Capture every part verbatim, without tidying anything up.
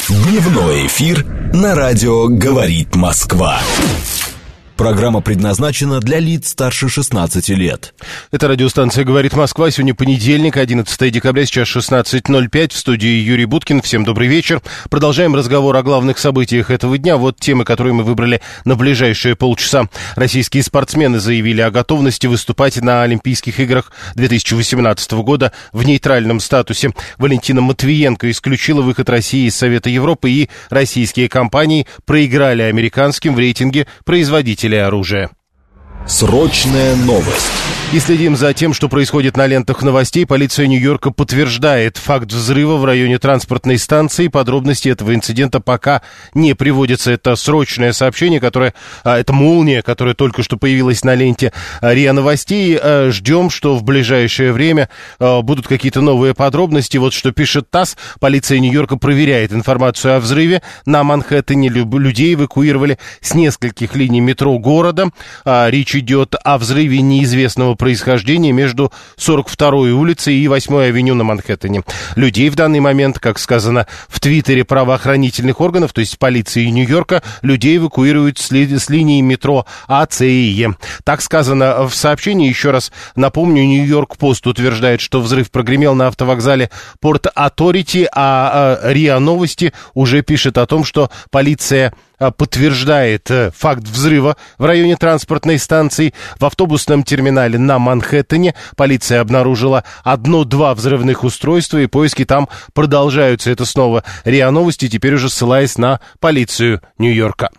Дневной эфир на радио «Говорит Москва». Программа предназначена для лиц старше шестнадцати лет. Это радиостанция «Говорит Москва». Сегодня понедельник, одиннадцатое декабря, сейчас шестнадцать ноль пять. В студии Юрий Буткин. Всем добрый вечер. Продолжаем разговор о главных событиях этого дня. Вот темы, которые мы выбрали на ближайшие полчаса. Российские спортсмены заявили о готовности выступать на Олимпийских играх две тысячи восемнадцатого года в нейтральном статусе. Валентина Матвиенко исключила выход России из Совета Европы, и российские компании проиграли американским в рейтинге производителей оружия. Срочная новость. И следим за тем, что происходит на лентах новостей. Полиция Нью-Йорка подтверждает факт взрыва в районе транспортной станции. Подробности этого инцидента пока не приводятся. Это срочное сообщение, которое, это молния, которая только что появилась на ленте РИА Новостей. Ждем, что в ближайшее время будут какие-то новые подробности. Вот что пишет ТАСС. Полиция Нью-Йорка проверяет информацию о взрыве. На Манхэттене людей эвакуировали с нескольких линий метро города. Речь идет о взрыве неизвестного происхождения между сорок второй улицей и восьмой авеню на Манхэттене. Людей в данный момент, как сказано в твиттере правоохранительных органов, то есть полиции Нью-Йорка, людей эвакуируют с, ли, с линии метро А, С и Е. Так сказано в сообщении. Еще раз напомню, Нью-Йорк Пост утверждает, что взрыв прогремел на автовокзале Порт Оторити, а, а РИА Новости уже пишет о том, что полиция подтверждает факт взрыва в районе транспортной станции. В автобусном терминале на Манхэттене полиция обнаружила одно-два взрывных устройства, и поиски там продолжаются. Это снова РИА Новости, теперь уже ссылаясь на полицию Нью-Йорка.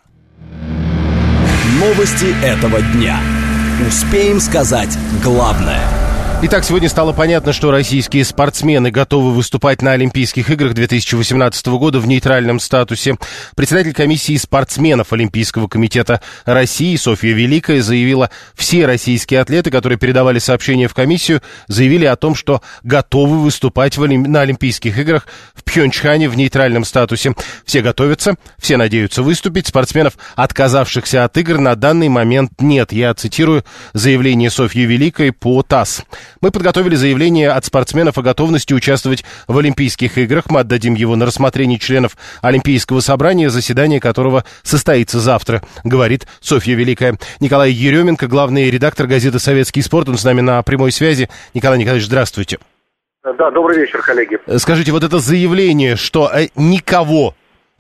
Новости этого дня. Успеем сказать главное. Итак, сегодня стало понятно, что российские спортсмены готовы выступать на Олимпийских играх две тысячи восемнадцатого года в нейтральном статусе. Председатель комиссии спортсменов Олимпийского комитета России Софья Великая заявила, все российские атлеты, которые передавали сообщение в комиссию, заявили о том, что готовы выступать в Олимп... на Олимпийских играх в Пхенчхане в нейтральном статусе. Все готовятся, все надеются выступить. Спортсменов, отказавшихся от игр, на данный момент нет. Я цитирую заявление Софьи Великой по ТАСС. Мы подготовили заявление от спортсменов о готовности участвовать в Олимпийских играх. Мы отдадим его на рассмотрение членов Олимпийского собрания, заседание которого состоится завтра, говорит Софья Великая. Николай Еременко, главный редактор газеты «Советский спорт», он с нами на прямой связи. Николай Николаевич, здравствуйте. Да, добрый вечер, коллеги. Скажите, вот это заявление, что никого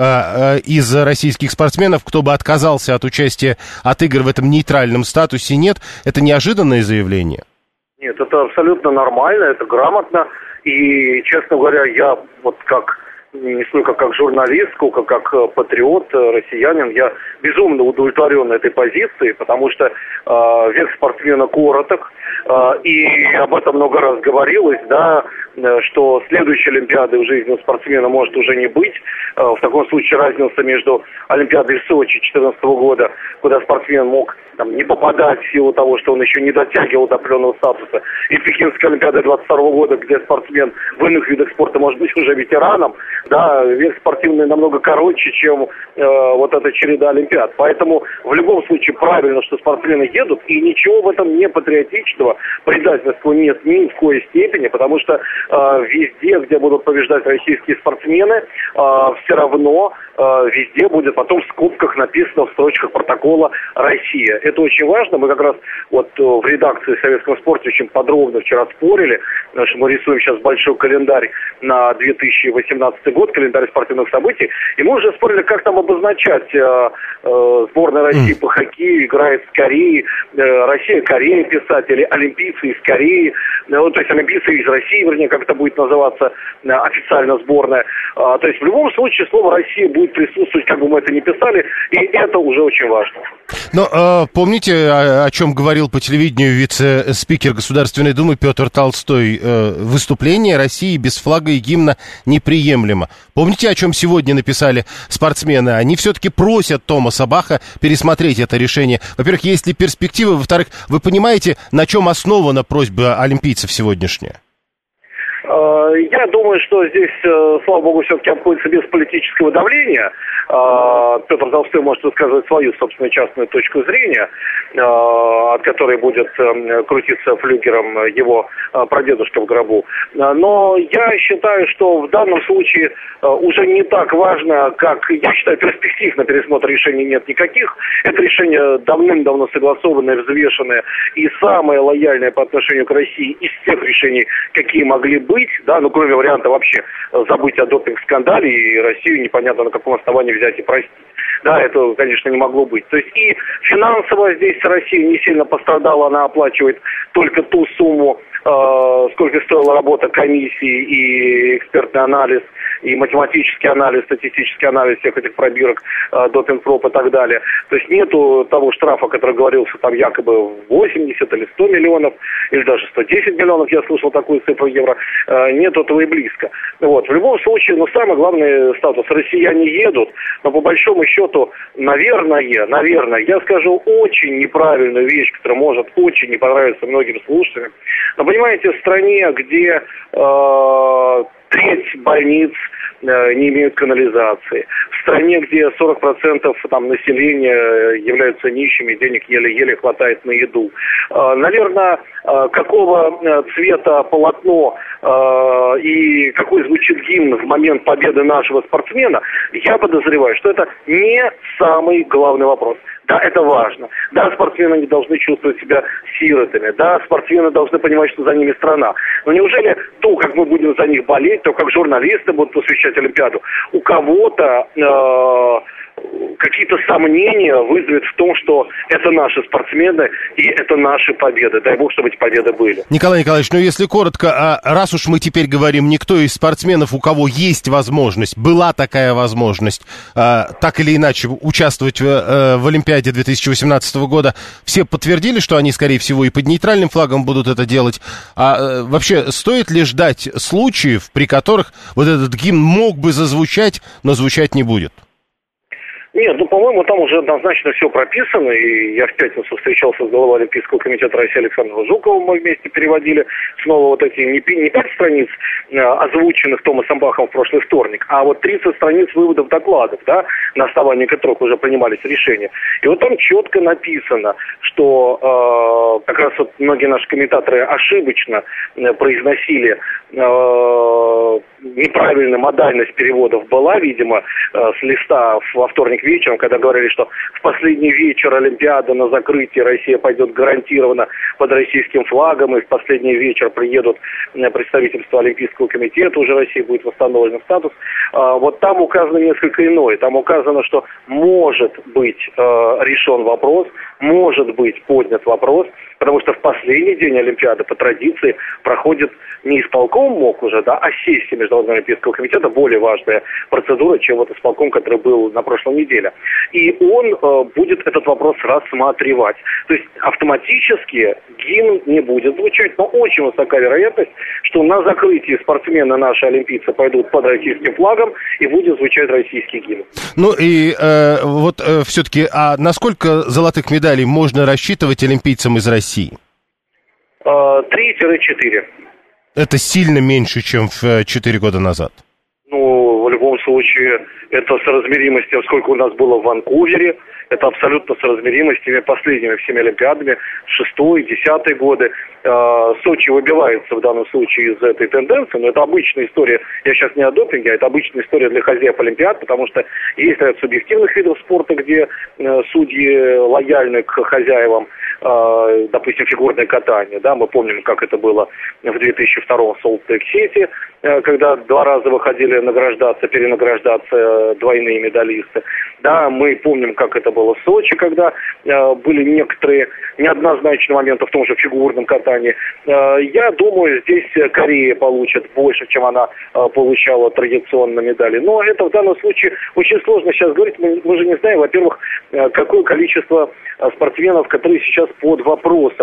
из российских спортсменов, кто бы отказался от участия от игр в этом нейтральном статусе, нет, это неожиданное заявление? Нет, это абсолютно нормально, это грамотно. И, честно говоря, я вот как, не столько как журналист, сколько как патриот, россиянин, я безумно удовлетворен этой позицией, потому что э, век спортсмена короток, э, и об этом много раз говорилось, да, что следующей Олимпиады в жизни у спортсмена может уже не быть. В таком случае разница между Олимпиадой в Сочи две тысячи четырнадцатого года, куда спортсмен мог там не попадать в силу того, что он еще не дотягивал до определенного статуса, и Пекинской Олимпиады двадцать второго года, где спортсмен в иных видах спорта может быть уже ветераном, да, век спортивный намного короче, чем э, вот эта череда Олимпиад. Поэтому в любом случае правильно, что спортсмены едут, и ничего в этом не патриотичного, предательства нет ни в коей степени, потому что э, везде, где будут побеждать российские спортсмены, э, все равно э, везде будет потом в скобках написано в строчках протокола «Россия». Это очень важно. Мы как раз вот в редакции в «Советском спорте» очень подробно вчера спорили, потому что мы рисуем сейчас большой календарь на две тысячи восемнадцатый год, календарь спортивных событий, и мы уже спорили, как там обозначать э, э, сборная России по хоккею играет с Кореей, э, Россия-Корея писать, или олимпийцы из Кореи, э, то есть олимпийцы из России, вернее, как это будет называться э, официально сборная. Э, то есть в любом случае слово «Россия» будет присутствовать, как бы мы это ни писали, и это уже очень важно. Но э, помните, о, о чем говорил по телевидению вице-спикер Государственной Думы Петр Толстой? Э, выступление России без флага и гимна неприемлемо. Помните, о чем сегодня написали спортсмены? Они все-таки просят Томаса Баха пересмотреть это решение. Во-первых, есть ли перспективы? Во-вторых, вы понимаете, на чем основана просьба олимпийцев сегодняшняя? Я думаю, что здесь, слава богу, все-таки обходится без политического давления. Петр Толстой может высказывать свою собственную частную точку зрения, от которой будет крутиться флюгером его прадедушка в гробу. Но я считаю, что в данном случае уже не так важно, как, я считаю, перспектив на пересмотр решений нет никаких. Это решение давным-давно согласованное, взвешенное и самое лояльное по отношению к России из тех решений, какие могли быть, да, ну, кроме варианта вообще забыть о допинг-скандале и Россию непонятно на каком основании взять и простить. Да, это, конечно, не могло быть. То есть и финансово здесь Россия не сильно пострадала, она оплачивает только ту сумму, э, сколько стоила работа комиссии и экспертный анализ, и математический анализ, статистический анализ всех этих пробирок, э, допинг-проб и так далее. То есть нету того штрафа, который говорился там якобы восемьдесят или сто миллионов, или даже сто десять миллионов, я слышал такую цифру евро, э, нет этого и близко. Вот. В любом случае, ну, самый главный статус, россияне едут, но по большому счету, наверное, наверное, я скажу очень неправильную вещь, которая может очень не понравиться многим слушателям. Но понимаете, в стране, где э, треть больниц э, не имеют канализации, в стране, где сорок процентов там, населения являются нищими, денег еле-еле хватает на еду. Э, наверное, э, какого цвета полотно э, и какой звучит гимн в момент победы нашего спортсмена, я подозреваю, что это не самый главный вопрос. Да, это важно. Да, спортсмены не должны чувствовать себя сиротами. Да, спортсмены должны понимать, что за ними страна. Но неужели то, как мы будем за них болеть, то, как журналисты будут посвящать Олимпиаду, у кого-то э, какие-то сомнения вызовет в том, что это наши спортсмены и это наши победы. Дай бог, чтобы эти победы были. Николай Николаевич, ну если коротко, а раз уж мы теперь говорим, никто из спортсменов, у кого есть возможность, была такая возможность, а, так или иначе участвовать в, а, в Олимпиаде две тысячи восемнадцатого года, все подтвердили, что они, скорее всего, и под нейтральным флагом будут это делать. А а вообще, стоит ли ждать случаев, при которых вот этот гимн мог бы зазвучать, но звучать не будет? Нет, ну, по-моему, там уже однозначно все прописано, и я в пятницу встречался с главой Олимпийского комитета России Александром Жуковым, мы вместе переводили снова вот эти не, не пять страниц, а, озвученных Томасом Бахом в прошлый вторник, а вот тридцать страниц выводов докладов, да, на основании которых уже принимались решения. И вот там четко написано, что э, как раз вот многие наши комментаторы ошибочно э, произносили э, неправильная модальность переводов была, видимо, э, с листа во вторник вечером, когда говорили, что в последний вечер Олимпиады на закрытие Россия пойдет гарантированно под российским флагом, и в последний вечер приедут представительства Олимпийского комитета, уже России будет восстановлен статус. Э, вот там указано несколько иное. Там указано, что может быть э, решен вопрос, может быть поднят вопрос, потому что в последний день Олимпиады по традиции проходит не исполком МОК уже, да, а сессия Международного Олимпийского комитета, более важная процедура, чем вот исполком, который был на прошлой неделе. И он э, будет этот вопрос рассматривать. То есть автоматически гимн не будет звучать, но очень высока вероятность, что на закрытии спортсмены наши олимпийцы пойдут под российским флагом и будет звучать российский гимн. Ну и э, вот э, все-таки, а насколько золотых медалей можно рассчитывать олимпийцам из России? три-четыре. Это сильно меньше, чем в четыре года назад. Ну, в любом случае, это соразмеримо с тем, сколько у нас было в Ванкувере. Это абсолютно соразмеримо с теми последними всеми Олимпиадами, шестой, десятый годы. Сочи выбивается в данном случае из этой тенденции, но это обычная история, я сейчас не о допинге, а это обычная история для хозяев Олимпиад, потому что есть ряд субъективных видов спорта, где судьи лояльны к хозяевам, допустим, фигурное катание, да, мы помним, как это было в две тысячи втором в Солт-Лейк-Сити, когда два раза выходили награждаться, перенаграждаться двойные медалисты, да, мы помним, как это было в Сочи, когда были некоторые неоднозначные моменты в том же фигурном катании. Я думаю, здесь Корея получит больше, чем она получала традиционно медали. Но это в данном случае очень сложно сейчас говорить. Мы, мы же не знаем, во-первых, какое количество спортсменов, которые сейчас под вопросом,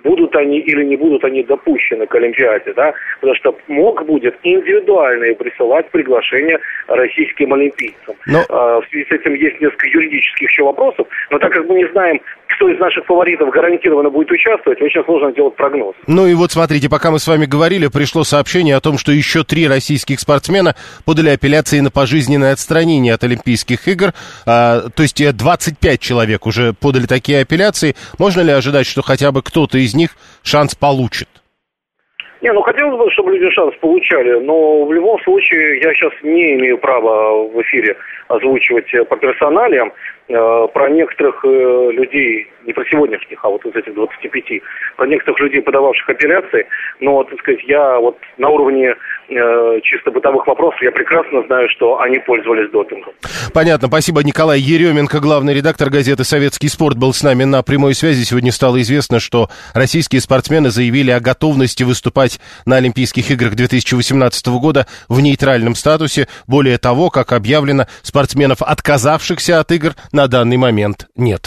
будут они или не будут они допущены к Олимпиаде, да, потому что МОК будет индивидуально присылать приглашение российским олимпийцам. Но... В связи с этим есть несколько юридических еще вопросов, но так как мы не знаем, кто из наших фаворитов гарантированно будет участвовать, очень сложно делать прогноз. Ну и вот смотрите, пока мы с вами говорили, пришло сообщение о том, что еще три российских спортсмена подали апелляции на пожизненное отстранение от Олимпийских игр. А, то есть двадцать пять человек уже подали такие апелляции. Можно ли ожидать, что хотя бы кто-то из них шанс получит? Не, ну хотелось бы, чтобы люди шанс получали, но в любом случае я сейчас не имею права в эфире озвучивать по персоналиям э, про некоторых э, людей, не про сегодняшних, а вот из этих двадцати пяти, про некоторых людей, подававших апелляции, но, так сказать, я вот на уровне э, чисто бытовых вопросов, я прекрасно знаю, что они пользовались допингом. Понятно, спасибо. Николай Еременко, главный редактор газеты «Советский спорт», был с нами на прямой связи. Сегодня стало известно, что российские спортсмены заявили о готовности выступать на Олимпийских играх две тысячи восемнадцатого года в нейтральном статусе. Более того, как объявлено, спортсменов, отказавшихся от игр, на данный момент нет.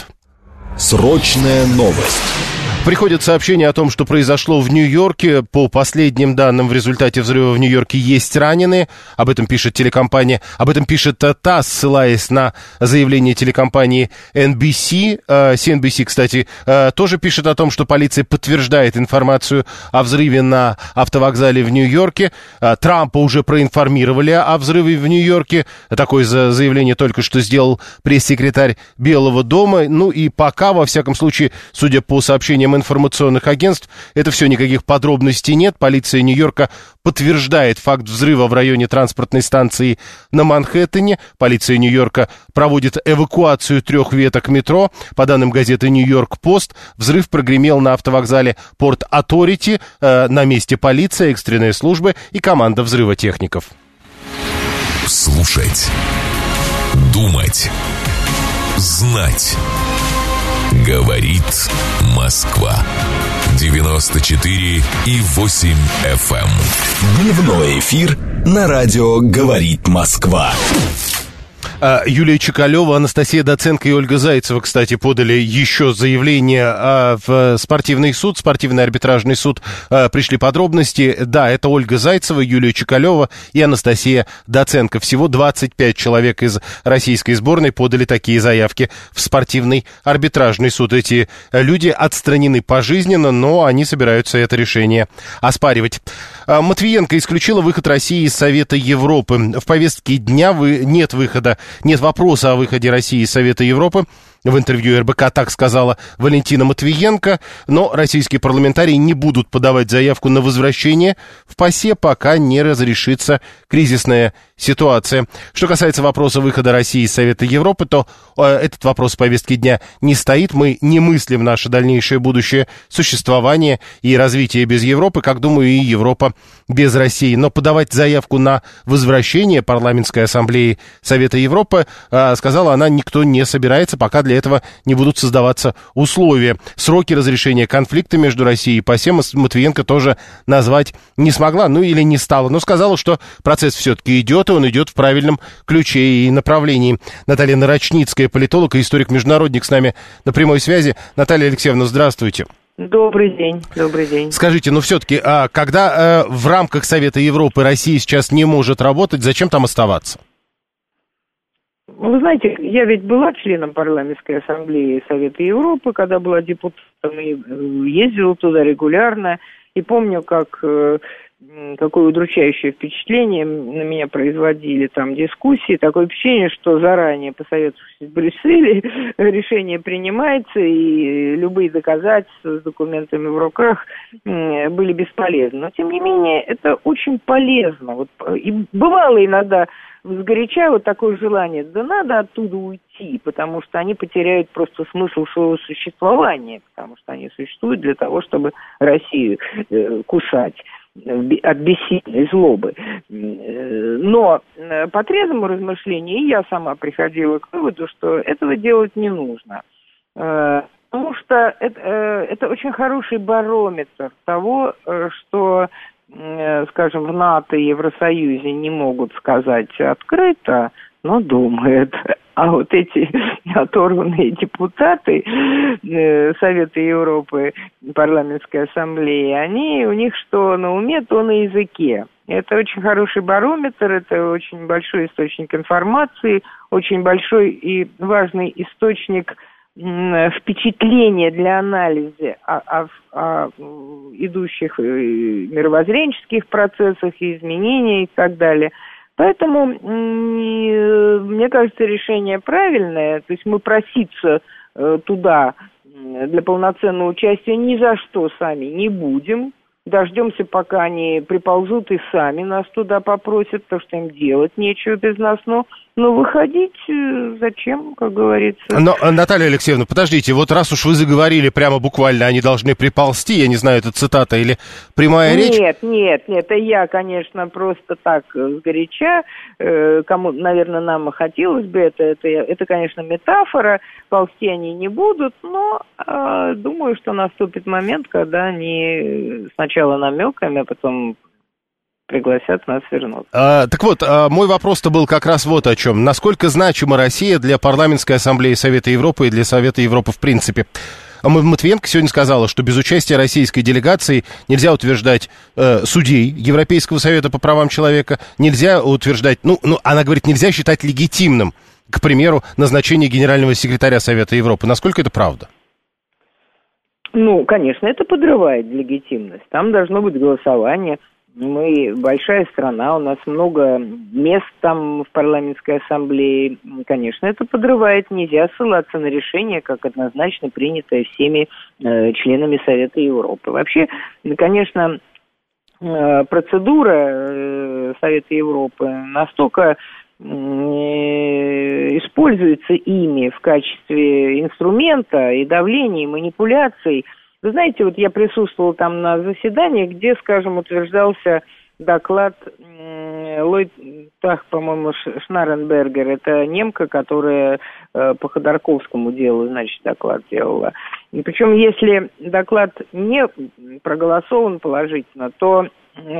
Срочная новость. Приходит сообщение о том, что произошло в Нью-Йорке. По последним данным, в результате взрыва в Нью-Йорке есть раненые. Об этом пишет телекомпания, об этом пишет ТАСС, ссылаясь на заявление телекомпании эн би си. си эн би си, кстати, тоже пишет о том, что полиция подтверждает информацию о взрыве на автовокзале в Нью-Йорке. Трампа уже проинформировали о взрыве в Нью-Йорке. Такое заявление только что сделал пресс-секретарь Белого дома. Ну и пока, во всяком случае, судя по сообщениям информационных агентств, это все, никаких подробностей нет. Полиция Нью-Йорка подтверждает факт взрыва в районе транспортной станции на Манхэттене. Полиция Нью-Йорка проводит эвакуацию трех веток метро. По данным газеты «Нью-Йорк Пост», взрыв прогремел на автовокзале Порт Оторити. Э, на месте полиция, экстренные службы и команда взрывотехников. Слушать, думать, знать. Говорит Москва. девяносто четыре и восемь эф эм. Дневной эфир на радио «Говорит Москва». Юлия Чекалева, Анастасия Доценко и Ольга Зайцева, кстати, подали еще заявление в спортивный суд, спортивный арбитражный суд. Пришли подробности. Да, это Ольга Зайцева, Юлия Чекалева и Анастасия Доценко. Всего двадцать пять человек из российской сборной подали такие заявки в спортивный арбитражный суд. Эти люди отстранены пожизненно, но они собираются это решение оспаривать. Матвиенко исключила выход России из Совета Европы. В повестке дня вы... нет выхода, нет вопроса о выходе России из Совета Европы. В интервью эр бэ ка так сказала Валентина Матвиенко, но российские парламентарии не будут подавать заявку на возвращение в ПАСЕ, пока не разрешится кризисная ситуация. Что касается вопроса выхода России из Совета Европы, то э, этот вопрос в повестке дня не стоит. Мы не мыслим наше дальнейшее будущее существование и развитие без Европы, как, думаю, и Европа без России. Но подавать заявку на возвращение парламентской ассамблеи Совета Европы, э, сказала она, никто не собирается, пока для этого не будут создаваться условия. Сроки разрешения конфликта между Россией и ПАСЕ Матвиенко тоже назвать не смогла, ну или не стала, но сказала, что процесс все-таки идет, и он идет в правильном ключе и направлении. Наталья Нарочницкая, политолог и историк-международник, с нами на прямой связи. Наталья Алексеевна, здравствуйте. Добрый день, добрый день. Скажите, ну все-таки, а когда а, в рамках Совета Европы Россия сейчас не может работать, зачем там оставаться? Вы знаете, я ведь была членом парламентской ассамблеи Совета Европы, когда была депутатом, и ездила туда регулярно, и помню, как какое удручающее впечатление на меня производили там дискуссии, такое впечатление, что заранее, посоветовавшись в Брюсселе, решение принимается, и любые доказательства с документами в руках были бесполезны. Но, тем не менее, это очень полезно. Вот, и бывало иногда сгоряча вот такое желание, да надо оттуда уйти, потому что они потеряют просто смысл своего существования, потому что они существуют для того, чтобы Россию э, кусать от бессильной злобы. Но по трезвому размышлению и я сама приходила к выводу, что этого делать не нужно. Потому что это, это очень хороший барометр того, что, скажем, в НАТО и Евросоюзе не могут сказать открыто, но думают. А вот эти оторванные депутаты э, Совета Европы, парламентской ассамблеи, они, у них что на уме, то на языке. Это очень хороший барометр, это очень большой источник информации, очень большой и важный источник м, впечатления для анализа о, о, о идущих мировоззренческих процессах и изменениях и так далее. Поэтому, мне кажется, решение правильное. То есть мы проситься туда для полноценного участия ни за что сами не будем. Дождемся, пока они приползут и сами нас туда попросят, потому что им делать нечего без нас. Но, но выходить зачем, как говорится. Но, Наталья Алексеевна, подождите, вот раз уж вы заговорили прямо буквально, они должны приползти, я не знаю, это цитата или прямая речь? Нет, нет, нет, это я, конечно, просто так сгоряча, кому, наверное, нам хотелось бы, это, это, это, конечно, метафора, ползти они не будут, но э, думаю, что наступит момент, когда они сначала намеками, а потом пригласят нас вернуться. А, так вот, а, мой вопрос-то был как раз вот о чем. Насколько значима Россия для парламентской ассамблеи Совета Европы и для Совета Европы в принципе? Матвиенко сегодня сказала, что без участия российской делегации нельзя утверждать э, судей Европейского совета по правам человека, нельзя утверждать, ну, ну, она говорит, нельзя считать легитимным, к примеру, назначение генерального секретаря Совета Европы. Насколько это правда? Ну, конечно, это подрывает легитимность. Там должно быть голосование. Мы большая страна, у нас много мест там в парламентской ассамблее. Конечно, это подрывает. Нельзя ссылаться на решение, как однозначно принятое всеми э, членами Совета Европы. Вообще, конечно, э, процедура э, Совета Европы настолько используется ими в качестве инструмента и давления, и манипуляций. Вы знаете, вот я присутствовала там на заседании, где, скажем, утверждался доклад Лойд Тах, по-моему, Шнарренбергер. Это немка, которая по Ходорковскому делу, значит, доклад делала. И причем, если доклад не проголосован положительно, то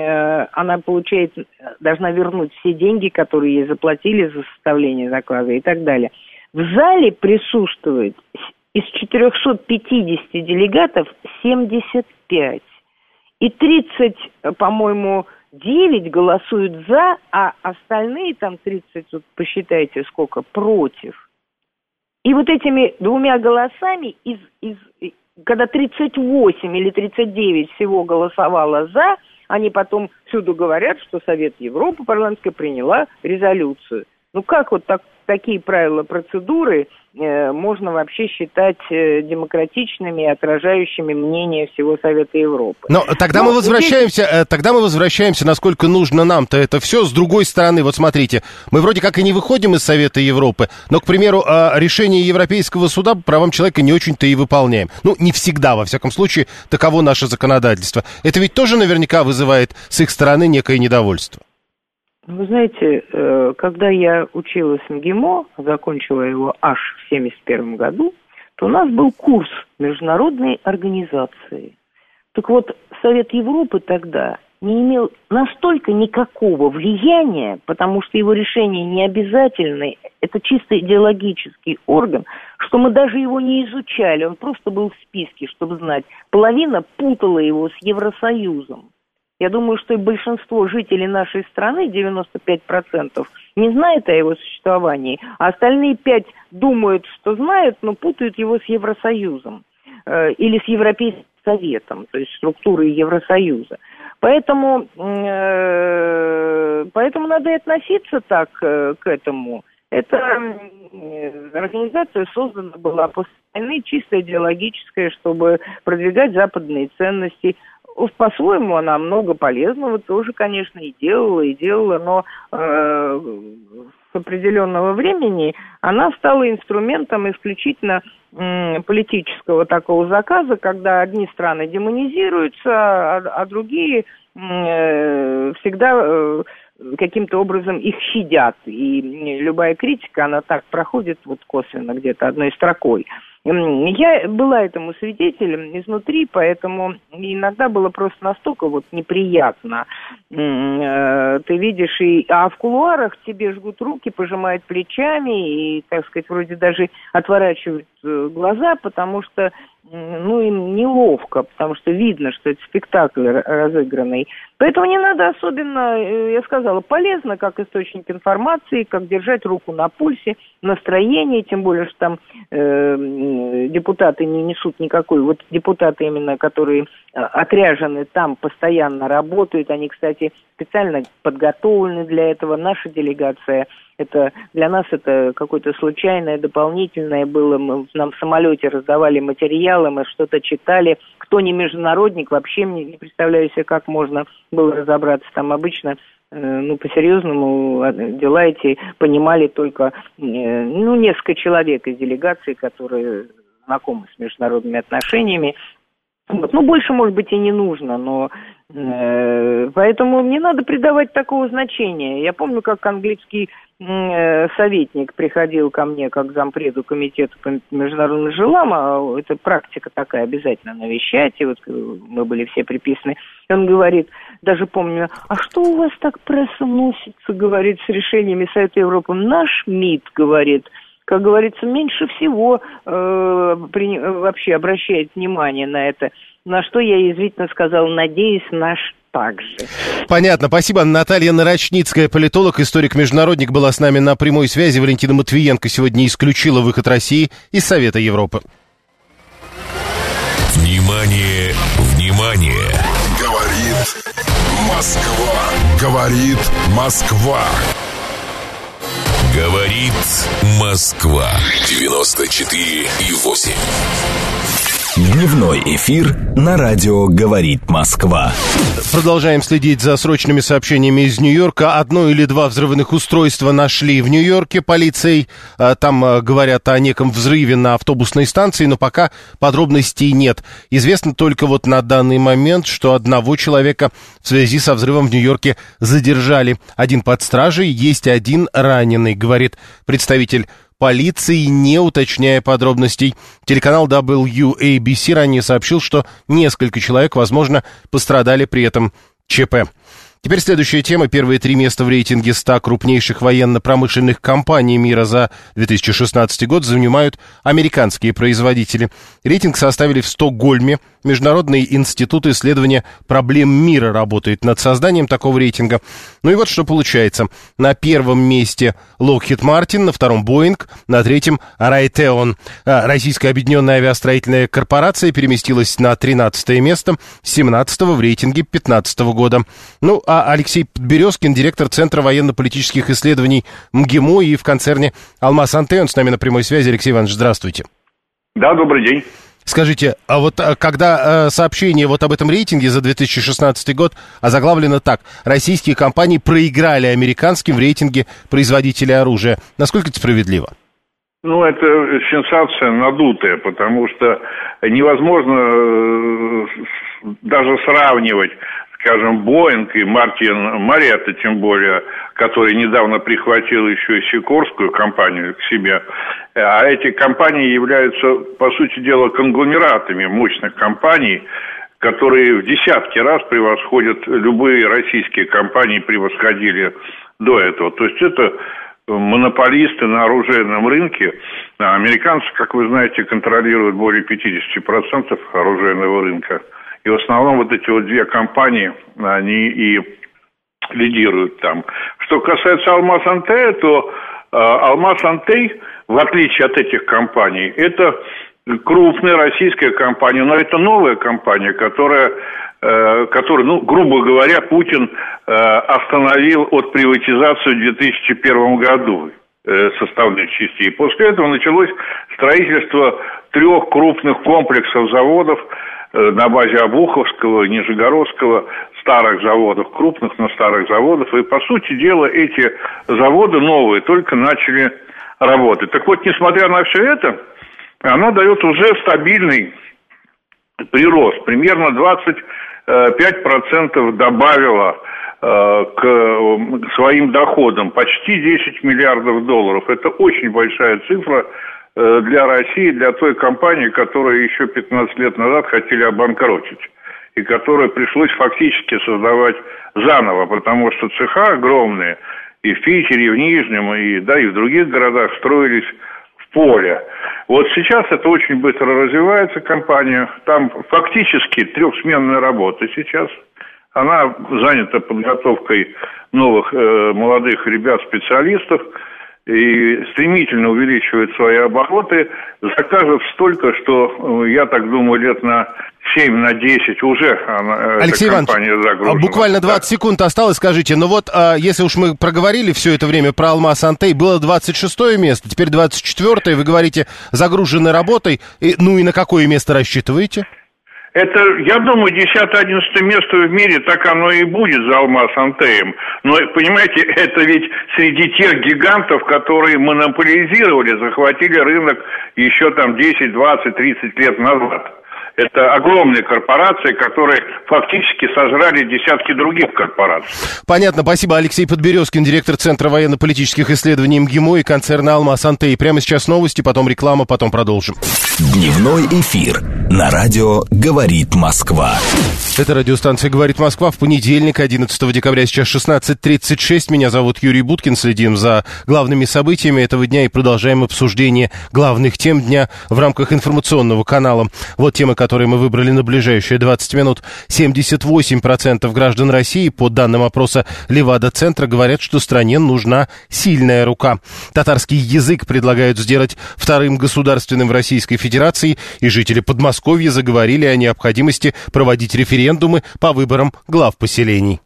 она получает, должна вернуть все деньги, которые ей заплатили за составление доклада и так далее. В зале присутствует из четырехсот пятидесяти делегатов семьдесят пять. И тридцать, по-моему, девять голосуют за, а остальные там тридцать, вот посчитайте сколько, против. И вот этими двумя голосами, из, из, когда тридцать восемь или тридцать девять всего голосовало за, они потом всюду говорят, что Совет Европы парламентская приняла резолюцию. Ну как вот так, такие правила процедуры э, можно вообще считать э, демократичными и отражающими мнение всего Совета Европы? Но тогда Но мы возвращаемся, здесь... тогда мы возвращаемся, насколько нужно нам-то это все. С другой стороны, вот смотрите, мы вроде как и не выходим из Совета Европы, но, к примеру, решение Европейского суда по правам человека не очень-то и выполняем. Ну, не всегда, во всяком случае, таково наше законодательство. Это ведь тоже наверняка вызывает с их стороны некое недовольство. Вы знаете, когда я училась в МГИМО, закончила его аж в семьдесят первом году, то у нас был курс международной организации. Так вот, Совет Европы тогда не имел настолько никакого влияния, потому что его решения не обязательны, это чисто идеологический орган, что мы даже его не изучали, он просто был в списке, чтобы знать. Половина путала его с Евросоюзом. Я думаю, что и большинство жителей нашей страны, девяносто пять процентов, не знает о его существовании, а остальные пять думают, что знают, но путают его с Евросоюзом э, или с Европейским Советом, то есть структурой Евросоюза. Поэтому, э, поэтому надо и относиться так э, к этому. Эта э, организация создана была после войны чисто идеологическая, чтобы продвигать западные ценности. По-своему она много полезного тоже, конечно, и делала, и делала, но э, с определенного времени она стала инструментом исключительно э, политического такого заказа, когда одни страны демонизируются, а, а другие э, всегда э, каким-то образом их щадят. И любая критика, она так проходит вот косвенно где-то одной строкой. Я была этому свидетелем изнутри, поэтому иногда было просто настолько вот неприятно. Ты видишь, и, а в кулуарах тебе жгут руки, пожимают плечами и, так сказать, вроде даже отворачивают глаза, потому что ну, им неловко, потому что видно, что это спектакль разыгранный. Поэтому не надо особенно, я сказала, полезно, как источник информации, как держать руку на пульсе, настроение, тем более, что там э, депутаты не несут никакой, вот депутаты именно, которые отряжены там, постоянно работают, они, кстати, специально подготовлены для этого, наша делегация. Это для нас это какое-то случайное, дополнительное было. Мы, нам в самолете раздавали материалы, мы что-то читали. Кто не международник, вообще мне не представляю себе, как можно было разобраться. Там обычно, э, ну, по-серьезному дела эти понимали только, э, ну, несколько человек из делегации, которые знакомы с международными отношениями. Вот. Ну, больше, может быть, и не нужно, но э, поэтому не надо придавать такого значения. Я помню, как английский э, советник приходил ко мне как зампреду комитета по международным делам, а это практика такая, обязательно навещать, и вот мы были все приписаны. И он говорит, даже помню, а что у вас так пресса носится, говорит, с решениями Совета Европы? Наш МИД, говорит, как говорится, меньше всего э, при, вообще обращает внимание на это. На что я язвительно сказала, надеюсь, наш также. Понятно. Спасибо. Наталья Нарочницкая, политолог, историк-международник, была с нами на прямой связи. Валентина Матвиенко сегодня исключила выход России из Совета Европы. Внимание, внимание! Говорит Москва. Говорит Москва. Говорит Москва. девяносто четыре и восемь. Дневной эфир на радио «Говорит Москва». Продолжаем следить за срочными сообщениями из Нью-Йорка. Одно или два взрывных устройства нашли в Нью-Йорке полицией. Там говорят о неком взрыве на автобусной станции, но пока подробностей нет. Известно только вот на данный момент, что одного человека в связи со взрывом в Нью-Йорке задержали. Один под стражей, есть один раненый, говорит представитель полиции, не уточняя подробностей. Телеканал дабл ю эй би си ранее сообщил, что несколько человек, возможно, пострадали при этом ЧП. Теперь следующая тема. Первые три места в рейтинге ста крупнейших военно-промышленных компаний мира за две тысячи шестнадцатый год занимают американские производители. Рейтинг составили в Стокгольме. Международный институт исследования проблем мира работает над созданием такого рейтинга. Ну и вот что получается. На первом месте Lockheed Martin, на втором Boeing, на третьем Raytheon. Российская объединенная авиастроительная корпорация переместилась на тринадцатое место с семнадцатого в рейтинге пятнадцатого года. Ну, а Алексей Подберезкин, директор Центра военно-политических исследований МГИМО и в концерне «Алмаз Антей», он с нами на прямой связи. Алексей Иванович, здравствуйте. Да, добрый день. Скажите, а вот когда э, сообщение вот об этом рейтинге за две тысячи шестнадцатый год озаглавлено так: российские компании проиграли американским в рейтинге производителей оружия, насколько это справедливо? Ну, это сенсация надутая, потому что невозможно даже сравнивать, скажем, Боинг и Мартин Маретта, тем более, который недавно прихватил еще и Сикорскую компанию к себе. А эти компании являются, по сути дела, конгломератами мощных компаний, которые в десятки раз превосходят любые российские компании, превосходили до этого. То есть это монополисты на оружейном рынке. А американцы, как вы знаете, контролируют более пятьдесят процентов оружейного рынка. И в основном вот эти вот две компании, они и лидируют там. Что касается Алмаз Антея, то э, Алмаз Антей, в отличие от этих компаний, это крупная российская компания, но это новая компания, которая, э, которая, ну, грубо говоря, Путин э, остановил от приватизации в две тысячи первом году э, составных частей. После этого началось строительство трех крупных комплексов заводов э, на базе Обуховского, Нижегородского, старых заводов, крупных, но старых заводов. И, по сути дела, эти заводы новые только начали работать. Так вот, несмотря на все это, она дает уже стабильный прирост. Примерно двадцать пять процентов добавила к своим доходам. Почти десять миллиардов долларов. Это очень большая цифра для России, для той компании, которую еще пятнадцать лет назад хотели обанкротить. И которую пришлось фактически создавать заново, потому что цеха огромные и в Питере, и в Нижнем, и, да, и в других городах строились в поле. Вот сейчас это очень быстро развивается, компания. Там фактически трехсменная работа сейчас. Она занята подготовкой новых э, молодых ребят-специалистов и стремительно увеличивает свои обороты. Заказов столько, что, я так думаю, лет на семь, на десять уже она, Алексей эта компания Иванович, загружена. Буквально двадцать секунд осталось. Скажите, ну вот, а, если уж мы проговорили все это время про Алмаз Антей, было двадцать шестое место, теперь двадцать четвёртое, вы говорите, загружены работой. И, ну и на какое место рассчитываете? Это, я думаю, десятое-одиннадцатое место в мире, так оно и будет за Алмаз Антеем. Но, понимаете, это ведь среди тех гигантов, которые монополизировали, захватили рынок еще там десять, двадцать, тридцать лет назад. Это огромные корпорации, которые фактически сожрали десятки других корпораций. Понятно. Спасибо. Алексей Подберезкин, директор Центра военно-политических исследований МГИМО и концерна «Алмаз Антей». Прямо сейчас новости, потом реклама, потом продолжим. Дневной эфир на радио «Говорит Москва». Это радиостанция «Говорит Москва». В понедельник, одиннадцатого декабря, сейчас шестнадцать тридцать шесть. Меня зовут Юрий Буткин. Следим за главными событиями этого дня и продолжаем обсуждение главных тем дня в рамках информационного канала. Вот темы, которые мы выбрали на ближайшие двадцать минут. семьдесят восемь процентов граждан России, по данным опроса Левада-центра, говорят, что стране нужна сильная рука. Татарский язык предлагают сделать вторым государственным в Российской Федерации, и жители Подмосковья заговорили о необходимости проводить референдумы по выборам глав поселений.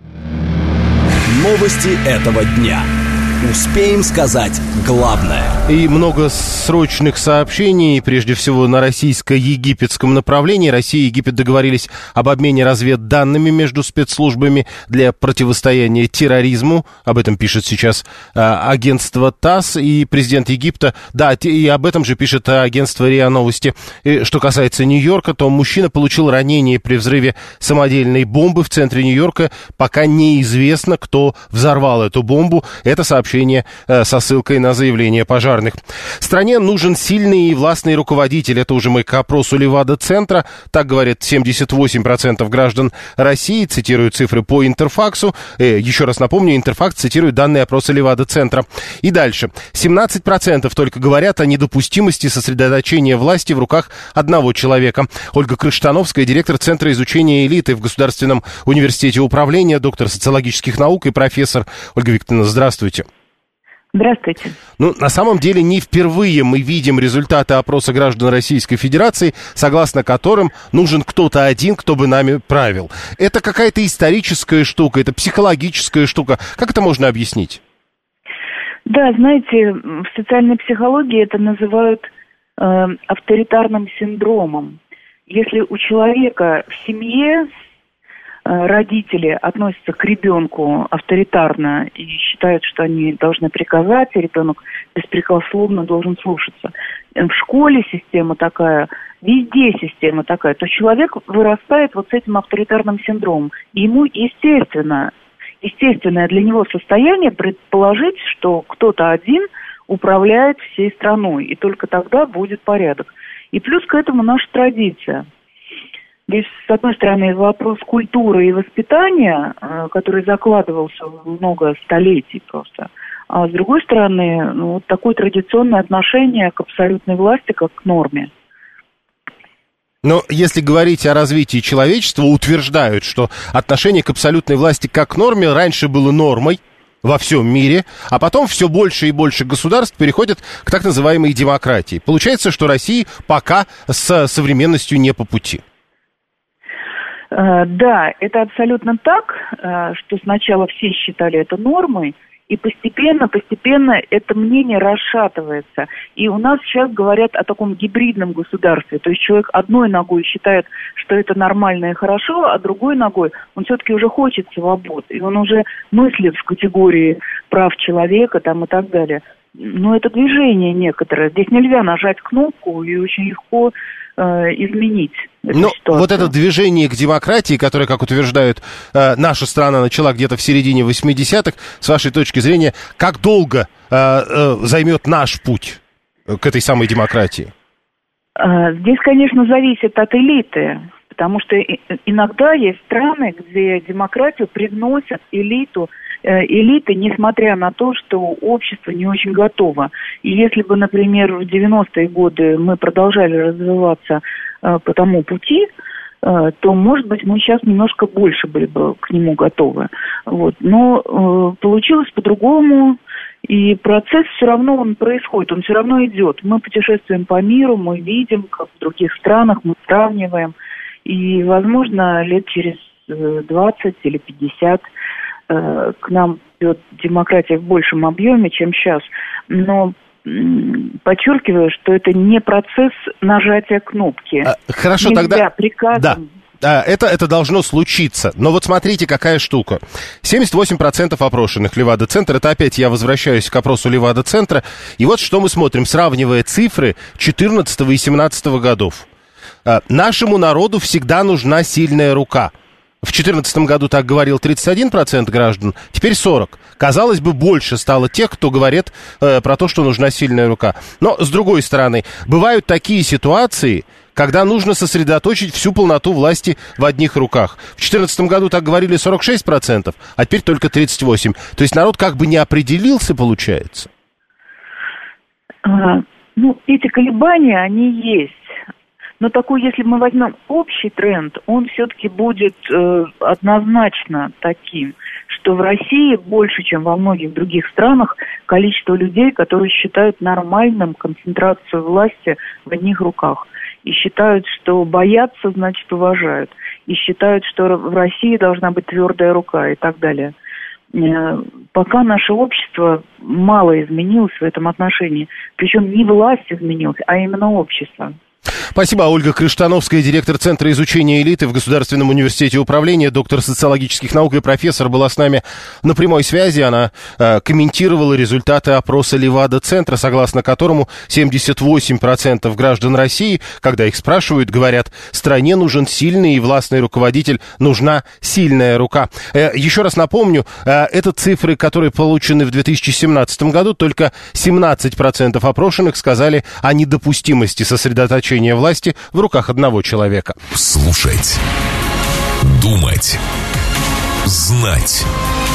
Новости этого дня. Успеем сказать главное. И много срочных сообщений, прежде всего на российско-египетском направлении. Россия и Египет договорились об обмене разведданными между спецслужбами для противостояния терроризму. Об этом пишет сейчас а, агентство ТАСС и президент Египта. Да, и об этом же пишет агентство РИА Новости. И что касается Нью-Йорка, то мужчина получил ранение при взрыве самодельной бомбы в центре Нью-Йорка. Пока неизвестно, кто взорвал эту бомбу. Это сообщение со ссылкой на заявление пожарных. Стране нужен сильный и властный руководитель. Это уже мы к опросу Левада-центра. Так говорят семьдесят восемь процентов граждан России. Цитирую цифры по Интерфаксу. Э, еще раз напомню, Интерфакс цитирует данные опроса Левада-центра. И дальше. семнадцать процентов только говорят о недопустимости сосредоточения власти в руках одного человека. Ольга Крыштановская, директор Центра изучения элиты в Государственном университете управления, доктор социологических наук и профессор. Ольга Викторовна, здравствуйте. Здравствуйте. Ну, на самом деле, не впервые мы видим результаты опроса граждан Российской Федерации, согласно которым нужен кто-то один, кто бы нами правил. Это какая-то историческая штука, это психологическая штука. Как это можно объяснить? Да, знаете, в социальной психологии это называют э, авторитарным синдромом. Если у человека в семье родители относятся к ребенку авторитарно и считают, что они должны приказать, и ребенок беспрекословно должен слушаться. В школе система такая, везде система такая, то человек вырастает вот с этим авторитарным синдромом. И ему естественно, естественное для него состояние предположить, что кто-то один управляет всей страной, и только тогда будет порядок. И плюс к этому наша традиция. Здесь, с одной стороны, вопрос культуры и воспитания, который закладывался много столетий просто. А с другой стороны, ну, вот такое традиционное отношение к абсолютной власти как к норме. Но если говорить о развитии человечества, утверждают, что отношение к абсолютной власти как к норме раньше было нормой во всем мире, а потом все больше и больше государств переходят к так называемой демократии. Получается, что России пока с современностью не по пути. Да, это абсолютно так, что сначала все считали это нормой, и постепенно, постепенно это мнение расшатывается. И у нас сейчас говорят о таком гибридном государстве. То есть человек одной ногой считает, что это нормально и хорошо, а другой ногой он все-таки уже хочет свобод. И он уже мыслит в категории прав человека там, и так далее. Но это движение некоторое. Здесь нельзя нажать кнопку и очень легко э, изменить эту Но ситуацию. Вот это движение к демократии, которое, как утверждают, э, наша страна начала где-то в середине восьмидесятых, с вашей точки зрения, как долго э, э, займет наш путь к этой самой демократии? Здесь, конечно, зависит от элиты, потому что иногда есть страны, где демократию привносят элиту, элиты, несмотря на то, что общество не очень готово. И если бы, например, в девяностые годы мы продолжали развиваться э, по тому пути, э, то, может быть, мы сейчас немножко больше были бы к нему готовы. Вот. Но э, получилось по-другому, и процесс все равно он происходит, он все равно идет. Мы путешествуем по миру, мы видим, как в других странах, мы сравниваем. И, возможно, лет через двадцать или пятьдесят к нам идет демократия в большем объеме, чем сейчас. Но подчеркиваю, что это не процесс нажатия кнопки. Хорошо, Нельзя тогда... приказом... Да. Это, это должно случиться. Но вот смотрите, какая штука. семьдесят восемь процентов опрошенных Левада-центр, это опять я возвращаюсь к опросу Левада-центра, и вот что мы смотрим, сравнивая цифры четырнадцатого и семнадцатого годов. Нашему народу всегда нужна сильная рука. В две тысячи четырнадцатом году так говорил тридцать один процент граждан, теперь сорок процентов. Казалось бы, больше стало тех, кто говорит э, про то, что нужна сильная рука. Но, с другой стороны, бывают такие ситуации, когда нужно сосредоточить всю полноту власти в одних руках. В две тысячи четырнадцатом году так говорили сорок шесть процентов, а теперь только тридцать восемь процентов. То есть народ как бы не определился, получается? А, ну, эти колебания, они есть. Но такой, если мы возьмем общий тренд, он все-таки будет э, однозначно таким, что в России больше, чем во многих других странах, количество людей, которые считают нормальным концентрацию власти в одних руках. И считают, что боятся, значит, уважают. И считают, что в России должна быть твердая рука и так далее. Э, пока наше общество мало изменилось в этом отношении. Причем не власть изменилась, а именно общество. Спасибо. Ольга Крыштановская, директор Центра изучения элиты в Государственном университете управления, доктор социологических наук и профессор, была с нами на прямой связи. Она э, комментировала результаты опроса Левада-центра, согласно которому семьдесят восемь процентов граждан России, когда их спрашивают, говорят, стране нужен сильный и властный руководитель, нужна сильная рука. Э, еще раз напомню, э, это цифры, которые получены в две тысячи семнадцатом году, только семнадцать процентов опрошенных сказали о недопустимости сосредоточения власти в руках одного человека. Слушать, думать, знать.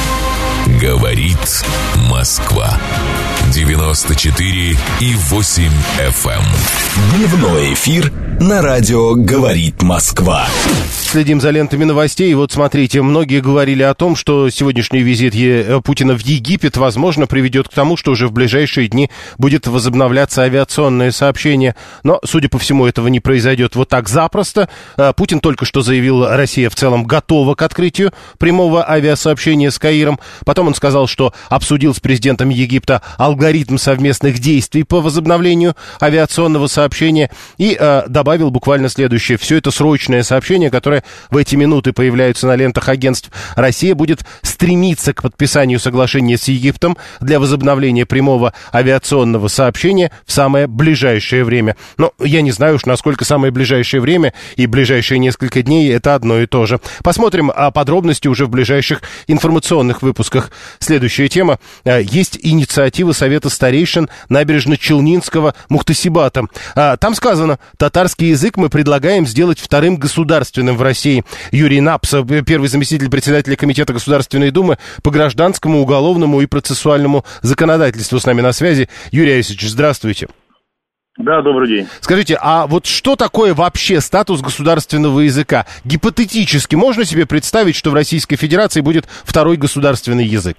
Говорит Москва. девяносто четыре и восемь эф эм. Дневной эфир на радио «Говорит Москва». Следим за лентами новостей. И вот смотрите, многие говорили о том, что сегодняшний визит Е- Путина в Египет, возможно, приведет к тому, что уже в ближайшие дни будет возобновляться авиационное сообщение. Но, судя по всему, этого не произойдет вот так запросто. Путин только что заявил, Россия в целом готова к открытию прямого авиасообщения с Каиром. Потом он сказал, что обсудил с президентом Египта алгоритм совместных действий по возобновлению авиационного сообщения и э, добавил буквально следующее. Все это срочное сообщение, которое в эти минуты появляются на лентах агентств. Россия будет стремиться к подписанию соглашения с Египтом для возобновления прямого авиационного сообщения в самое ближайшее время. Но я не знаю уж, насколько самое ближайшее время и ближайшие несколько дней это одно и то же. Посмотрим о подробности уже в ближайших информационных выпусках. Следующая тема. Есть инициатива Совета старейшин Набережно-Челнинского Мухтасибата. Там сказано, татарский язык мы предлагаем сделать вторым государственным в России. Юрий Напсов, первый заместитель председателя Комитета Государственной Думы по гражданскому, уголовному и процессуальному законодательству, с нами на связи. Юрий Айсович, здравствуйте. Да, добрый день. Скажите, а вот что такое вообще статус государственного языка? Гипотетически можно себе представить, что в Российской Федерации будет второй государственный язык?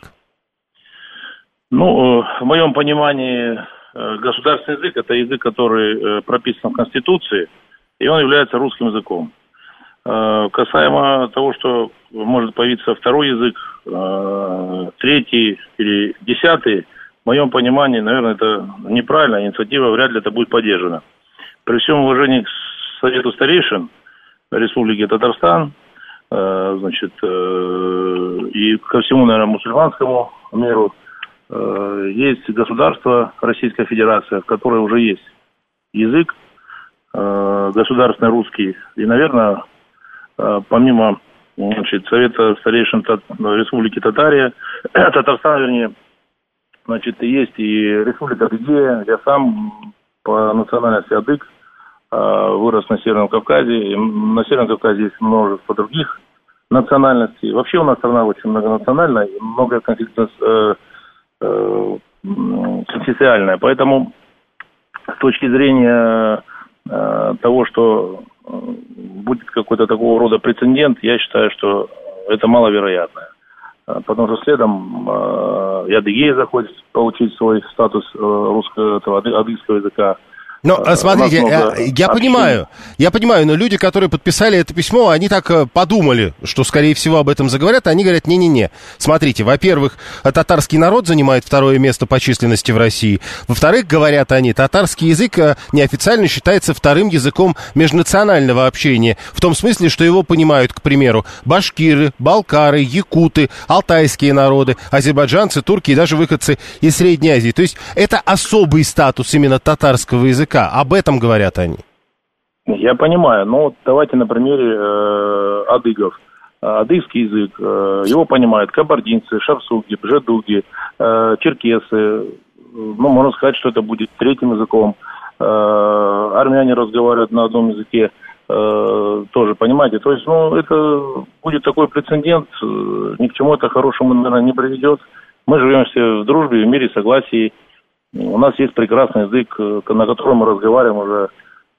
Ну, в моем понимании, государственный язык – это язык, который прописан в Конституции, и он является русским языком. Касаемо того, что может появиться второй язык, третий или десятый, в моем понимании, наверное, это неправильно, инициатива вряд ли это будет поддержана. При всем уважении к Совету старейшин Республики Татарстан, значит, и ко всему, наверное, мусульманскому миру, есть государство, Российская Федерация, в которой уже есть язык, э, государственный русский. И, наверное, э, помимо значит, Совета старейшин Тат... Республики Татария, Татарстан, вернее, значит, есть и Республика Адыгея. Я сам по национальности адык, э, вырос на Северном Кавказе. И на Северном Кавказе есть множество других национальностей. Вообще у нас страна очень многонациональная и много конфликтов э, э, конфессиональная. Поэтому с точки зрения э, того, что будет какой-то такого рода прецедент, я считаю, что это маловероятно. Потому что следом э, и Адыгея захочет получить свой статус э, русского, этого, адыгского языка. Но, смотрите, я, я понимаю, я понимаю, но люди, которые подписали это письмо, они так подумали, что, скорее всего, об этом заговорят, они говорят, не-не-не. Смотрите, во-первых, татарский народ занимает второе место по численности в России. Во-вторых, говорят они, татарский язык неофициально считается вторым языком межнационального общения. В том смысле, что его понимают, к примеру, башкиры, балкары, якуты, алтайские народы, азербайджанцы, турки и даже выходцы из Средней Азии. То есть это особый статус именно татарского языка. Об этом говорят они. Я понимаю, но давайте на примере э, адыгов. Адыгский язык, э, его понимают кабардинцы, шапсуги, бжедуги, э, черкесы. Ну, можно сказать, что это будет третьим языком. Э, армяне разговаривают на одном языке, э, тоже, понимаете. То есть, ну, это будет такой прецедент, э, ни к чему это хорошему, наверное, не приведет. Мы живем все в дружбе, в мире, согласии. У нас есть прекрасный язык, на котором мы разговариваем уже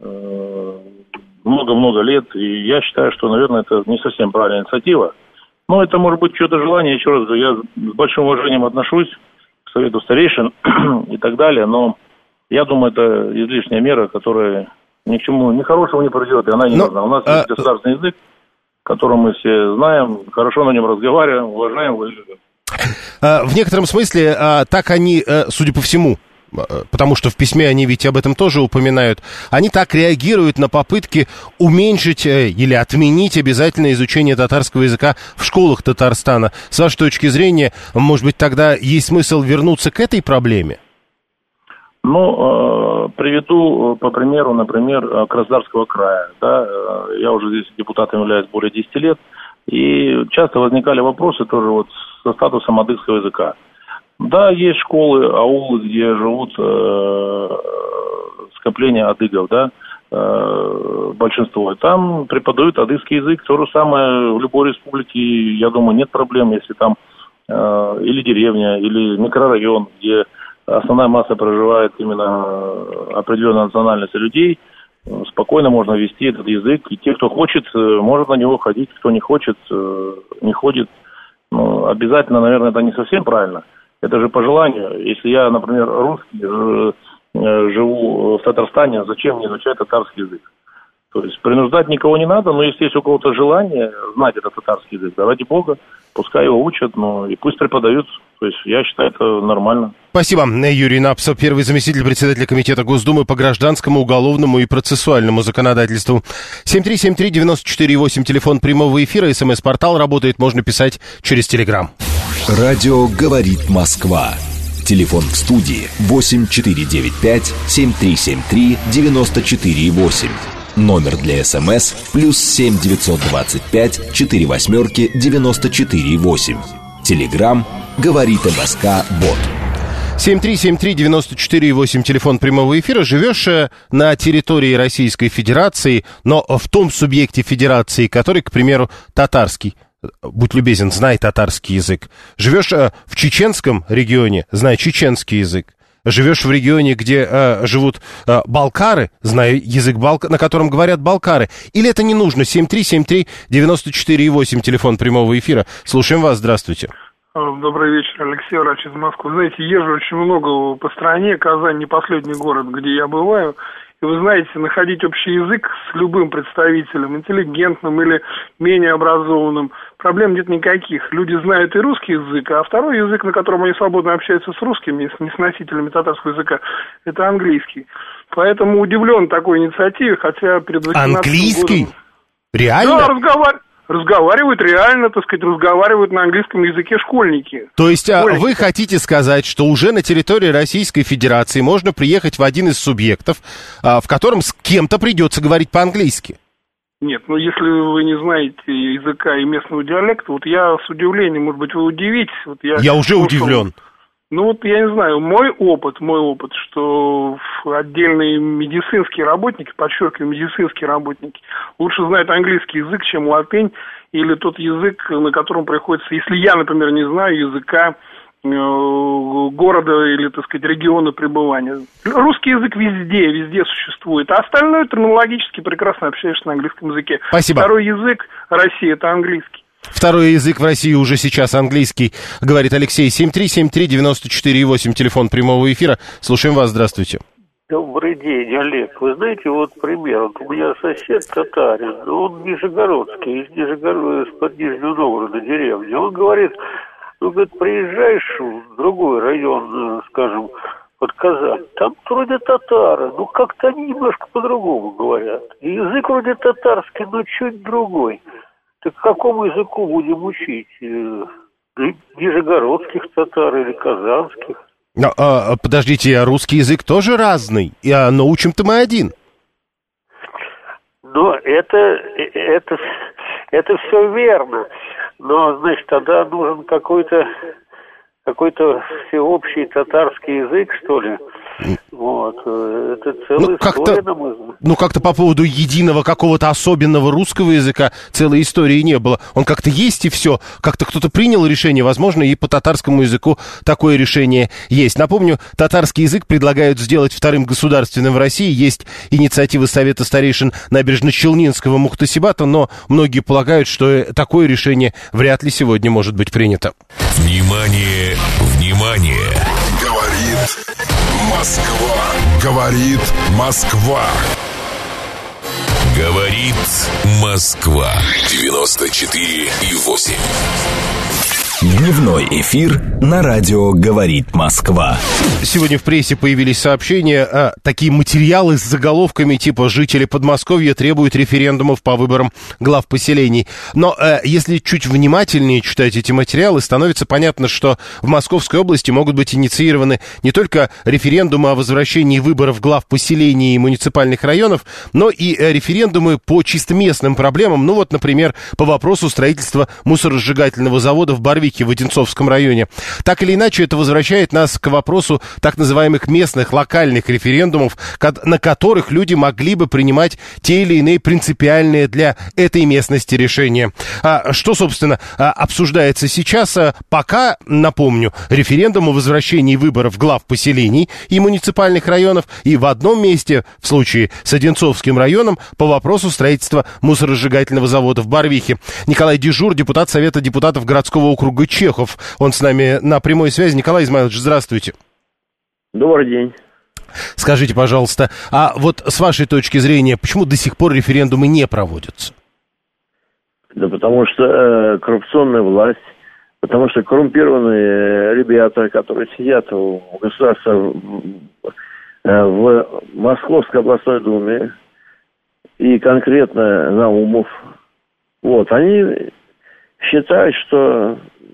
много-много лет, и я считаю, что, наверное, это не совсем правильная инициатива. Но это может быть чье-то желание, еще раз говорю, я с большим уважением отношусь к Совету старейшин и так далее, но я думаю, это излишняя мера, которая ни к чему, ни хорошего не приведет, и она не но, нужна. У нас а... есть государственный язык, который мы все знаем, хорошо на нем разговариваем, уважаем его. В некотором смысле так они, судя по всему, потому что в письме они ведь об этом тоже упоминают, они так реагируют на попытки уменьшить или отменить обязательное изучение татарского языка в школах Татарстана. С вашей точки зрения, может быть, тогда есть смысл вернуться к этой проблеме? Ну, приведу по примеру, например, Краснодарского края. Да, я уже здесь депутатом являюсь более десяти лет, и часто возникали вопросы тоже вот со статусом адыгского языка. Да, есть школы, аулы, где живут э, скопления адыгов, да, э, большинство. Там преподают адыгский язык. То же самое в любой республике, я думаю, нет проблем, если там э, или деревня, или микрорайон, где основная масса проживает именно определенной национальности людей, спокойно можно вести этот язык. И те, кто хочет, может на него ходить, кто не хочет, не ходит. Ну, обязательно, наверное, это не совсем правильно. Это же по желанию. Если я, например, русский, живу в Татарстане, зачем мне изучать татарский язык? То есть принуждать никого не надо, но если есть у кого-то желание знать этот татарский язык, да ради бога, пускай его учат, но и пусть преподают. То есть я считаю, это нормально. Спасибо. Юрий Напсо, первый заместитель председателя Комитета Госдумы по гражданскому, уголовному и процессуальному законодательству. семь три семь три девять четыре восемь, телефон прямого эфира, СМС-портал работает, можно писать через Телеграм. Радио «Говорит Москва». Телефон в студии восемь четыре девять пять семь три семь три девять четыре восемь. Номер для СМС плюс семь девятьсот двадцать пять четыре восьмерки девяносто четыре восемь. Телеграм «Говорит МСК Бот». семь три семь три девять четыре восемь, телефон прямого эфира. Живешь на территории Российской Федерации, но в том субъекте Федерации, который, к примеру, татарский. Будь любезен, знай татарский язык. Живешь в чеченском регионе, знай чеченский язык. Живешь в регионе, где э, живут э, балкары, знай язык, балка, на котором говорят балкары. Или это не нужно? семь три семь три девять четыре восемь, телефон прямого эфира. Слушаем вас, здравствуйте. Добрый вечер, Алексей, врач из Москвы. Знаете, езжу очень много по стране. Казань не последний город, где я бываю. И вы знаете, находить общий язык с любым представителем, интеллигентным или менее образованным, проблем нет никаких. Люди знают и русский язык, а второй язык, на котором они свободно общаются с русскими, с носителями татарского языка, это английский. Поэтому удивлен такой инициативе, хотя перед восемнадцатым английский? годом... Реально? Да, разговар... разговаривают реально, так сказать, разговаривают на английском языке школьники. То есть школьники. Вы хотите сказать, что уже на территории Российской Федерации можно приехать в один из субъектов, в котором с кем-то придется говорить по-английски? Нет, ну если вы не знаете языка и местного диалекта, вот я с удивлением, может быть, вы удивитесь. Вот я я уже слушал, удивлен. Ну вот я не знаю, мой опыт, мой опыт, что отдельные медицинские работники, подчеркиваю, медицинские работники, лучше знают английский язык, чем латынь, или тот язык, на котором приходится, если я, например, не знаю языка города или, так сказать, региона пребывания. Русский язык везде, везде существует, а остальное терминологически прекрасно общаешься на английском языке. Спасибо. Второй язык России – это английский. Второй язык в России уже сейчас английский, говорит Алексей. семь три семь три девять четыре восемь, телефон прямого эфира. Слушаем вас, здравствуйте. Добрый день, Олег. Вы знаете, вот пример. Вот у меня сосед татарин, он нижегородский, из Нижегород... из-под Нижнего Новгорода деревни. Он говорит, ну, говорит, приезжаешь в другой район, скажем, под Казань, там вроде татары, ну, как-то они немножко по-другому говорят. И язык вроде татарский, но чуть другой. Так какому языку будем учить? Нижегородских татар или казанских? А, а, подождите, а русский язык тоже разный, а, но учим-то мы один. Но это, это, это все верно. Но, значит, тогда нужен какой-то какой-то всеобщий татарский язык, что ли. Вот. Это целая ну, как-то, история, на мой взгляд. Ну, как-то по поводу единого какого-то особенного русского языка целой истории не было. Он как-то есть и все. Как-то кто-то принял решение, возможно, и по татарскому языку такое решение есть. Напомню, татарский язык предлагают сделать вторым государственным в России. Есть инициатива Совета старейшин Набережно-Челнинского Мухтасибата, но многие полагают, что такое решение вряд ли сегодня может быть принято. Внимание, внимание! Говорит Москва. Говорит Москва. Говорит Москва. девяносто четыре и восемь. Дневной эфир на радио «Говорит Москва». Сегодня в прессе появились сообщения, а, такие материалы с заголовками типа «Жители Подмосковья требуют референдумов по выборам глав поселений». Но а, если чуть внимательнее читать эти материалы, становится понятно, что в Московской области могут быть инициированы не только референдумы о возвращении выборов глав поселений и муниципальных районов, но и а, референдумы по чисто местным проблемам. Ну вот, например, по вопросу строительства мусоросжигательного завода в Барвике в Одинцовском районе. Так или иначе, это возвращает нас к вопросу так называемых местных, локальных референдумов, на которых люди могли бы принимать те или иные принципиальные для этой местности решения. А что, собственно, обсуждается сейчас? Пока, напомню, референдум о возвращении выборов глав поселений и муниципальных районов, и в одном месте, в случае с Одинцовским районом, по вопросу строительства мусоросжигательного завода в Барвихе. Николай Дежур, депутат Совета депутатов городского округа Чехов. Он с нами на прямой связи. Николай Измайлович, здравствуйте. Добрый день. Скажите, пожалуйста, а вот с вашей точки зрения, почему до сих пор референдумы не проводятся? Да потому что э, коррупционная власть, потому что коррумпированные ребята, которые сидят в государстве, э, в Московской областной думе, и конкретно Наумов, вот, они считают, что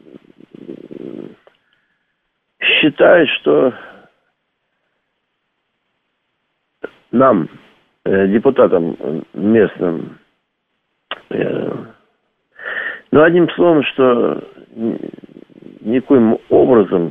считают, что нам, э, депутатам местным, э, ну, одним словом, что никоим образом...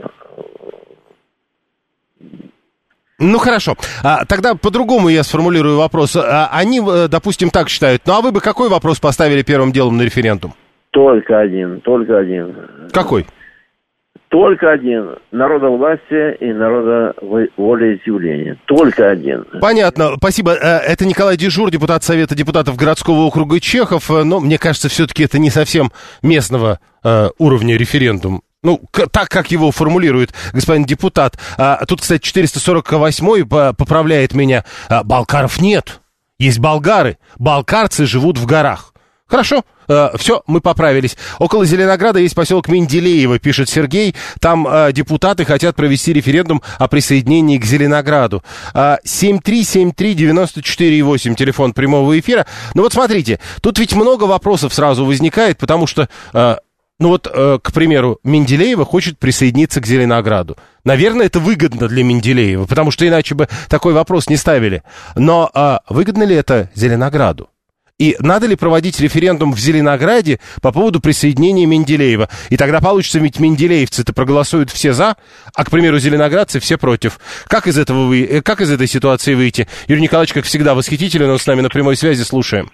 Ну, хорошо. А, тогда по-другому я сформулирую вопрос. А, они, допустим, так считают. Ну, а вы бы какой вопрос поставили первым делом на референдум? Только один, только один. Какой? Только один. Народовластие и народоволеизъявление. Только один. Понятно. Спасибо. Это Николай Дежур, депутат Совета депутатов городского округа Чехов. Но мне кажется, все-таки это не совсем местного э, уровня референдум. Ну, к- так, как его формулирует господин депутат. А, тут, кстати, четыреста сорок восьмой поправляет меня. А, балкаров нет. Есть болгары. Балкарцы живут в горах. Хорошо, э, все, мы поправились. Около Зеленограда есть поселок Менделеево, пишет Сергей. Там э, депутаты хотят провести референдум о присоединении к Зеленограду. Э, семь три семь три девяносто четыре восемь, телефон прямого эфира. Ну вот смотрите, тут ведь много вопросов сразу возникает, потому что, э, ну вот, э, к примеру, Менделеево хочет присоединиться к Зеленограду. Наверное, это выгодно для Менделеева, потому что иначе бы такой вопрос не ставили. Но э, выгодно ли это Зеленограду? И надо ли проводить референдум в Зеленограде по поводу присоединения Менделеева? И тогда получится, ведь менделеевцы-то проголосуют все за, а, к примеру, зеленоградцы все против. Как из этого вы, как из этой ситуации выйти? Юрий Николаевич, как всегда, восхитителен, он с нами на прямой связи, слушаем.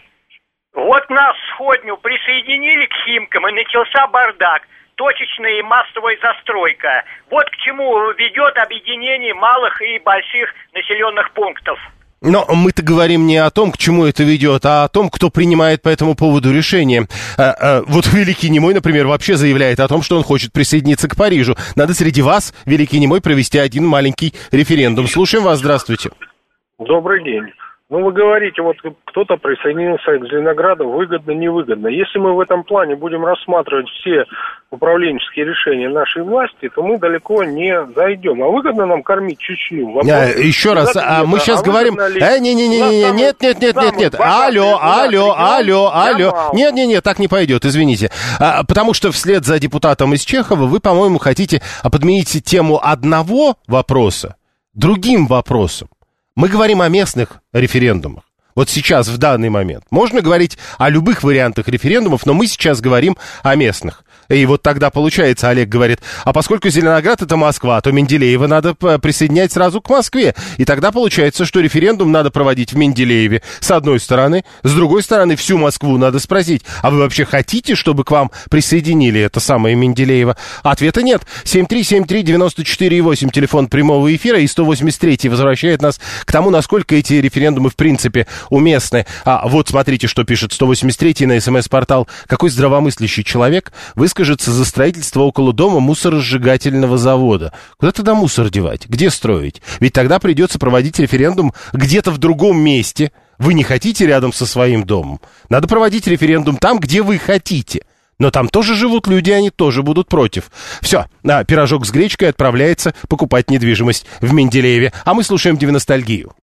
Вот нас сходню присоединили к Химкам, и начался бардак. Точечная и массовая застройка. Вот к чему ведет объединение малых и больших населенных пунктов. Но мы-то говорим не о том, к чему это ведет, а о том, кто принимает по этому поводу решение. А, а, вот Великий Немой, например, вообще заявляет о том, что он хочет присоединиться к Парижу. Надо среди вас, Великий Немой, провести один маленький референдум. Слушаем вас, здравствуйте. Добрый день. Ну, вы говорите, вот кто-то присоединился к Зеленограду, выгодно, невыгодно. Если мы в этом плане будем рассматривать все управленческие решения нашей власти, то мы далеко не зайдем. А выгодно нам кормить Чечню? Вопрос... А, еще раз, а мы сейчас а говорим... Э, не-не-не, нет, нет, нет, нет, нет. Алло, алло, алло, алло. Нет-не-не, так не пойдет, извините. А, потому что вслед за депутатом из Чехова вы, по-моему, хотите подменить тему одного вопроса другим вопросом. Мы говорим о местных референдумах. Вот сейчас, в данный момент. Можно говорить о любых вариантах референдумов, но мы сейчас говорим о местных. И вот тогда получается, Олег говорит, а поскольку Зеленоград это Москва, то Менделеева надо присоединять сразу к Москве. И тогда получается, что референдум надо проводить в Менделееве с одной стороны, с другой стороны всю Москву надо спросить, а вы вообще хотите, чтобы к вам присоединили это самое Менделеево? Ответа нет. семь три семь три девяносто четыре восемь, телефон прямого эфира, и сто восемьдесят три возвращает нас к тому, насколько эти референдумы в принципе уместны. А вот смотрите, что пишет сто восемьдесят три на СМС-портал. Какой здравомыслящий человек выскажется за строительство около дома мусоросжигательного завода? Куда тогда мусор девать? Где строить? Ведь тогда придется проводить референдум где-то в другом месте. Вы не хотите рядом со своим домом? Надо проводить референдум там, где вы хотите. Но там тоже живут люди, они тоже будут против. Все, а пирожок с гречкой отправляется покупать недвижимость в Менделееве. А мы слушаем девяностальгию.